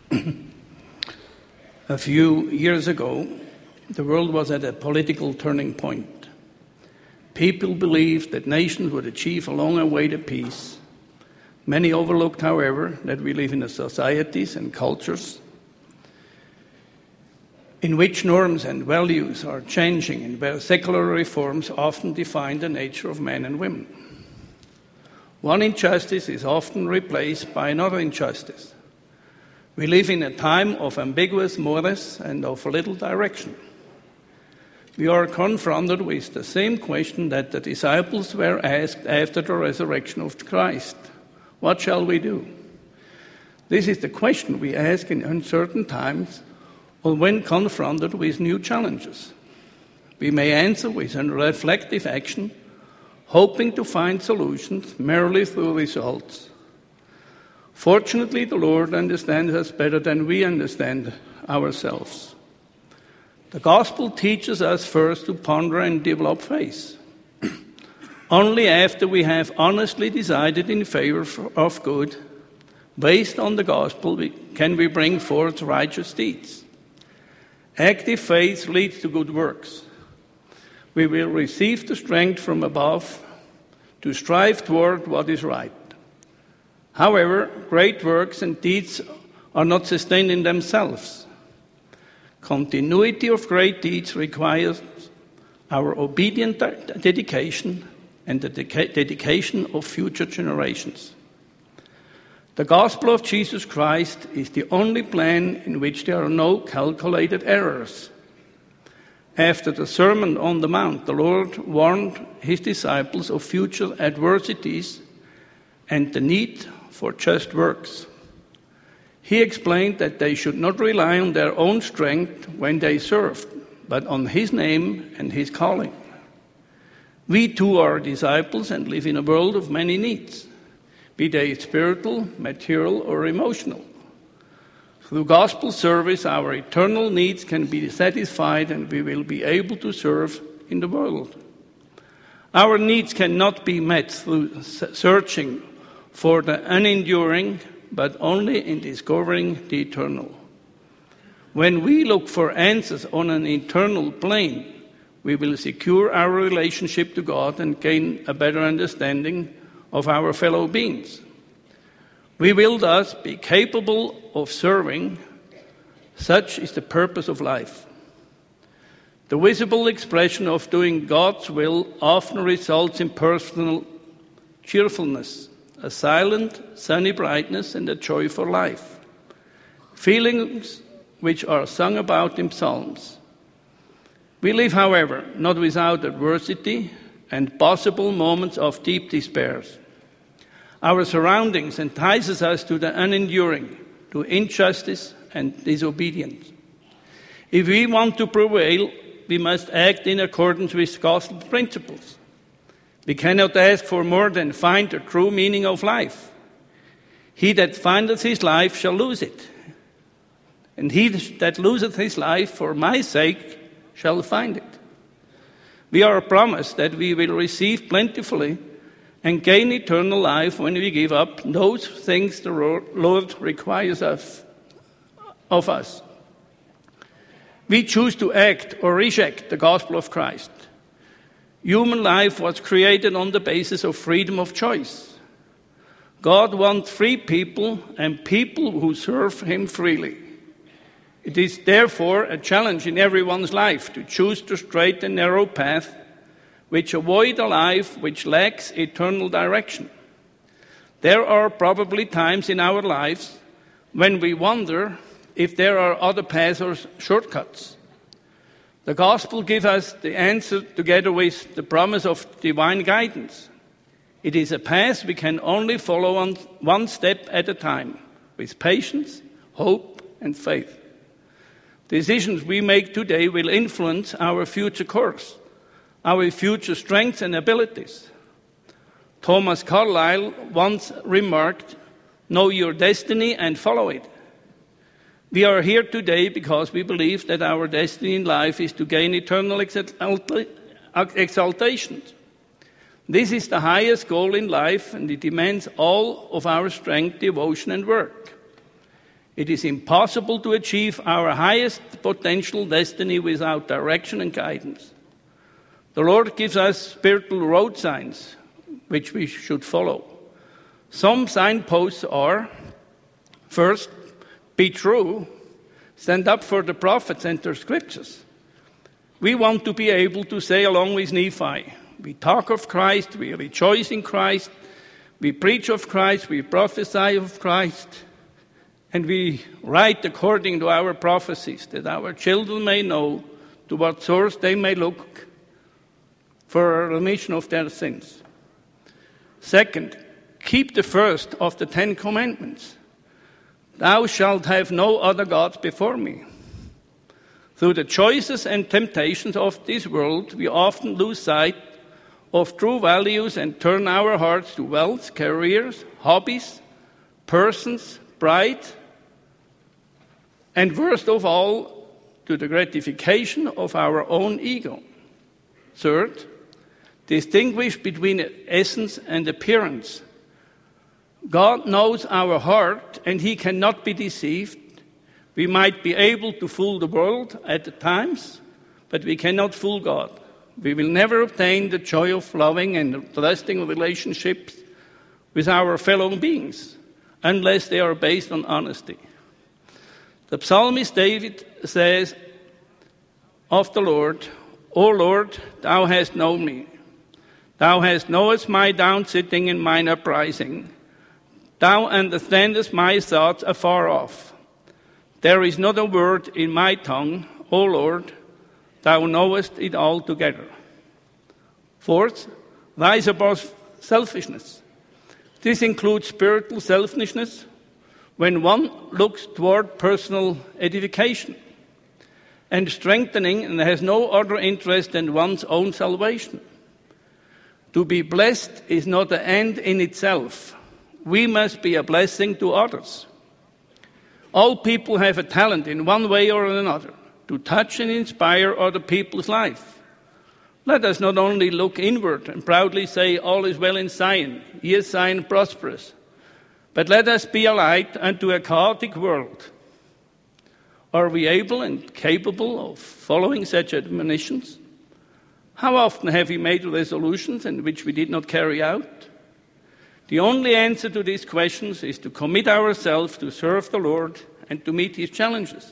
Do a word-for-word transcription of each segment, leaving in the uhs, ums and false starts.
A few years ago, the world was at a political turning point. People believed that nations would achieve a long-awaited peace. Many overlooked, however, that we live in a societies and cultures in which norms and values are changing and where secular reforms often define the nature of men and women. One injustice is often replaced by another injustice. We live in a time of ambiguous mores and of little direction. We are confronted with the same question that the disciples were asked after the resurrection of Christ. What shall we do? This is the question we ask in uncertain times or when confronted with new challenges. We may answer with reflective action, hoping to find solutions merely through results. Fortunately, the Lord understands us better than we understand ourselves. The gospel teaches us first to ponder and develop faith. Only after we have honestly decided in favor of good, based on the gospel, we, can we bring forth righteous deeds. Active faith leads to good works. We will receive the strength from above to strive toward what is right. However, great works and deeds are not sustained in themselves. Continuity of great deeds requires our obedient dedication and the dedication of future generations. The gospel of Jesus Christ is the only plan in which there are no calculated errors. After the Sermon on the Mount, the Lord warned his disciples of future adversities and the need for just works. He explained that they should not rely on their own strength when they served, but on his name and his calling. We too are disciples and live in a world of many needs, be they spiritual, material, or emotional. Through gospel service, our eternal needs can be satisfied and we will be able to serve in the world. Our needs cannot be met through searching for the unenduring, but only in discovering the eternal. When we look for answers on an eternal plane, we will secure our relationship to God and gain a better understanding of our fellow beings. We will thus be capable of serving. Such is the purpose of life. The visible expression of doing God's will often results in personal cheerfulness, a silent, sunny brightness, and a joy for life. Feelings which are sung about in psalms. We live, however, not without adversity and possible moments of deep despair. Our surroundings entices us to the unenduring, to injustice and disobedience. If we want to prevail, we must act in accordance with gospel principles. We cannot ask for more than find the true meaning of life. He that findeth his life shall lose it, and he that loseth his life for my sake shall find it. We are promised that we will receive plentifully and gain eternal life when we give up those things the Lord requires of, of us. We choose to act or reject the gospel of Christ. Human life was created on the basis of freedom of choice. God wants free people and people who serve him freely. It is therefore a challenge in everyone's life to choose the straight and narrow path which avoid a life which lacks eternal direction. There are probably times in our lives when we wonder if there are other paths or shortcuts. The gospel gives us the answer together with the promise of divine guidance. It is a path we can only follow on one step at a time, with patience, hope, and faith. Decisions we make today will influence our future course, our future strengths and abilities. Thomas Carlyle once remarked, "Know your destiny and follow it." We are here today because we believe that our destiny in life is to gain eternal exaltation. This is the highest goal in life, and it demands all of our strength, devotion, and work. It is impossible to achieve our highest potential destiny without direction and guidance. The Lord gives us spiritual road signs, which we should follow. Some signposts are, first, be true, stand up for the prophets and their scriptures. We want to be able to say along with Nephi, we talk of Christ, we rejoice in Christ, we preach of Christ, we prophesy of Christ, and we write according to our prophecies, that our children may know to what source they may look for a remission of their sins. Second, keep the first of the Ten Commandments. Thou shalt have no other gods before me. Through the choices and temptations of this world, we often lose sight of true values and turn our hearts to wealth, careers, hobbies, persons, pride, and worst of all, to the gratification of our own ego. Third, distinguish between essence and appearance. God knows our heart, and he cannot be deceived. We might be able to fool the world at the times, but we cannot fool God. We will never obtain the joy of loving and lasting relationships with our fellow beings unless they are based on honesty. The psalmist David says of the Lord, O Lord, thou hast known me. Thou hast knowest my downsitting and mine uprising. Thou understandest my thoughts afar off. There is not a word in my tongue, O Lord, thou knowest it altogether. Fourth, rise above selfishness. This includes spiritual selfishness when one looks toward personal edification and strengthening and has no other interest than one's own salvation. To be blessed is not the end in itself. We must be a blessing to others. All people have a talent in one way or another to touch and inspire other people's life. Let us not only look inward and proudly say, all is well in Zion, ye Zion prosperous, but let us be a light unto a chaotic world. Are we able and capable of following such admonitions? How often have we made resolutions in which we did not carry out? The only answer to these questions is to commit ourselves to serve the Lord and to meet his challenges.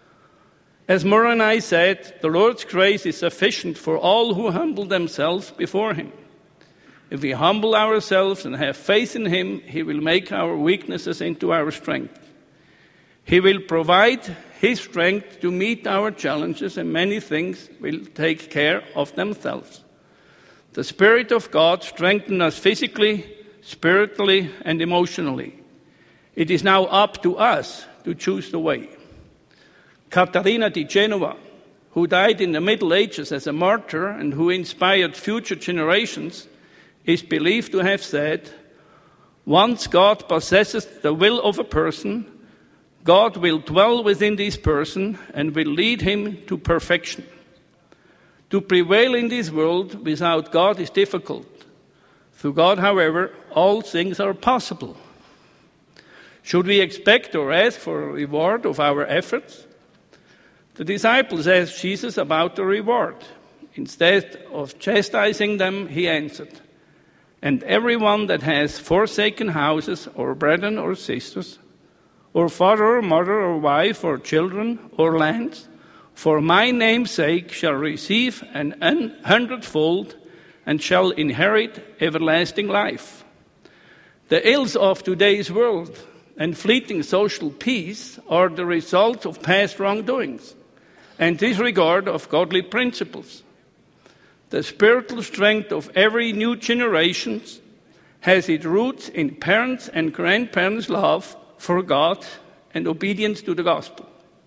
As Moroni said, the Lord's grace is sufficient for all who humble themselves before him. If we humble ourselves and have faith in him, he will make our weaknesses into our strength. He will provide his strength to meet our challenges, and many things will take care of themselves. The Spirit of God strengthens us physically, spiritually, and emotionally. It is now up to us to choose the way. Caterina di Genoa, who died in the Middle Ages as a martyr and who inspired future generations, is believed to have said, once God possesses the will of a person, God will dwell within this person and will lead him to perfection. To prevail in this world without God is difficult. Through God, however, all things are possible. Should we expect or ask for a reward of our efforts? The disciples asked Jesus about the reward. Instead of chastising them, he answered, and everyone that has forsaken houses or brethren or sisters, or father or mother or wife or children or lands, for my name's sake shall receive an hundredfold and shall inherit everlasting life. The ills of today's world and fleeting social peace are the result of past wrongdoings and disregard of godly principles. The spiritual strength of every new generation has its roots in parents' and grandparents' love for God and obedience to the gospel.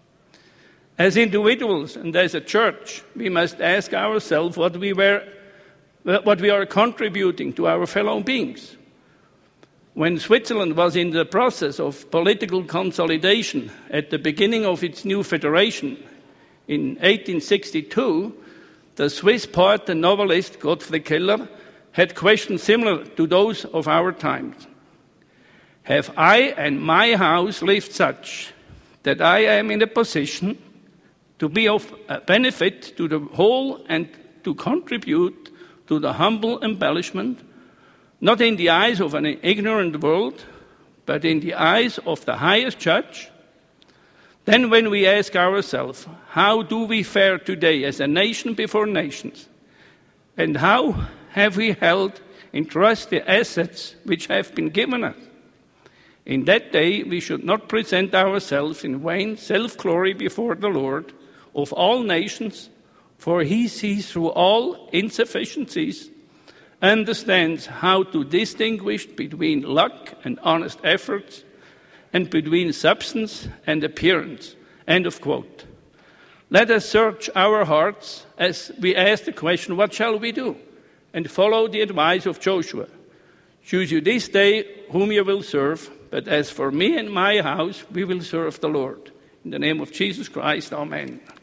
As individuals and as a church, we must ask ourselves what we were, what we are contributing to our fellow beings. When Switzerland was in the process of political consolidation at the beginning of its new federation in eighteen sixty-two, the Swiss poet and novelist Gottfried Keller had questions similar to those of our times. Have I and my house lived such? that I am in a position to be of benefit to the whole and to contribute to the humble embellishment, not in the eyes of an ignorant world, but in the eyes of the highest judge. Then when we ask ourselves, how do we fare today as a nation before nations? And how have we held in trust the assets which have been given us? In that day we should not present ourselves in vain self-glory before the Lord of all nations, for he sees through all insufficiencies, understands how to distinguish between luck and honest efforts, and between substance and appearance. End of quote. Let us search our hearts as we ask the question, what shall we do? And follow the advice of Joshua. Choose you this day whom you will serve, but as for me and my house, we will serve the Lord. In the name of Jesus Christ, amen.